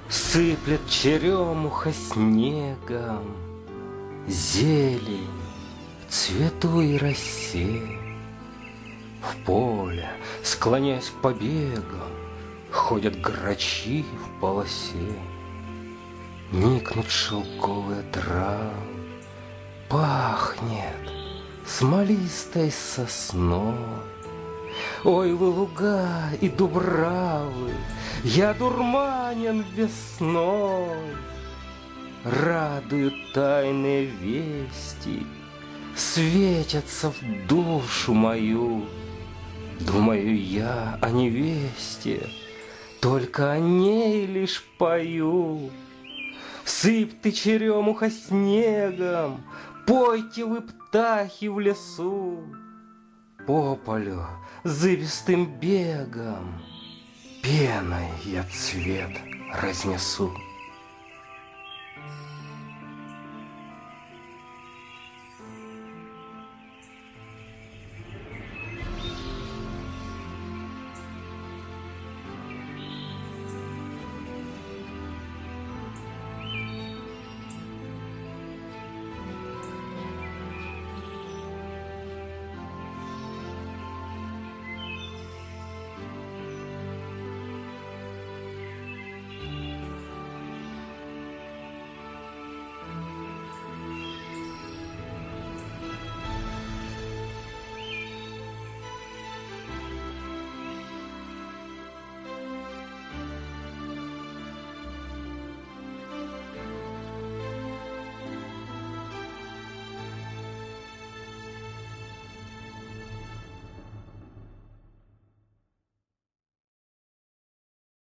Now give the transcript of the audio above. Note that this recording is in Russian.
Сыплет черемуха снегом, зелень в цвету и росе. В поле, склоняясь к побегам, ходят грачи в полосе. Никнут шелковые травы, пахнет смолистой сосной. Ой, вы луга и дубравы, я дурманен весной. Радуют тайные вести, светятся в душу мою. Думаю я о невесте, только о ней лишь пою. Сыпь ты, черемуха, снегом, пойте вы, птахи, в лесу. По полю зыбистым бегом пеной я цвет разнесу.